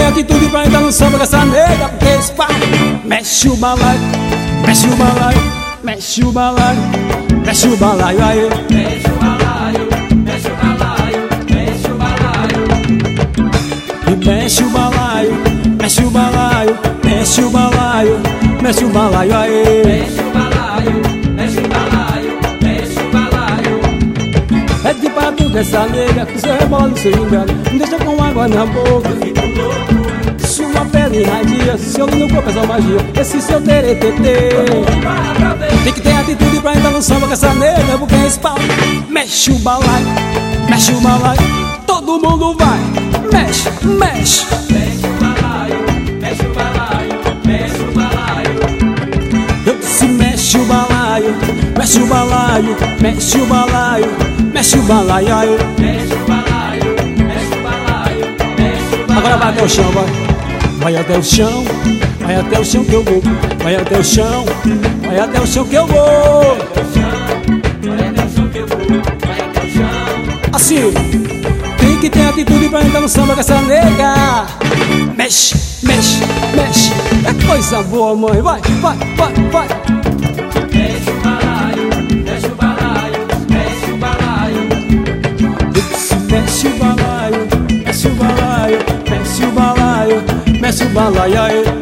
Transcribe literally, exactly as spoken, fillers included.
ter atitude pra entrar no samba com essa nega, porque esse pau mexe o balaio, mexe o balaio, mexe o balaio, mexe o balaio, aí. Mexe o balaio, mexe o balaio, mexe o balaio. E mexe o balaio, mexe o balaio, mexe o balaio, mexe o balaio, aí. Mexe o balaio, mexe o balaio, mexe o balaio. Pede pra tu dessa nega, que seu rebola no seu engano, me deixa com água na boca. Eu fico louco, Sua pele irradia, seu olho no corpo é só magia, esse seu teretetê. para pra ver. Tem que ter atitude pra entrar no samba com essa nega, porque esse pau mexe o balaio, mexe o balaio, todo mundo vai, mexe, mexe. Mexe o balaio, mexe o balaio, mexe o balaio. Eu disse mexe o balaio, mexe o balaio, mexe o balaio, mexe o balaio, aí. Mexe o balaio, mexe o balaio, mexe o balaio. Agora vai até o chão, vai. Vai até o chão, vai até o chão que eu vou. Vai até o chão, vai até o chão que eu vou. Vai até o chão que eu vou, vai até o chão. Assim, tem que ter atitude pra entrar no samba com essa nega. Mexe, mexe, mexe, é coisa boa, mãe. Vai, vai, vai, vai. Mexe o balaio, mexe o balaio, mexe o balaio. Mexe o balaio, mexe o balaio, mexe o balaio, mexe o balaio, aí.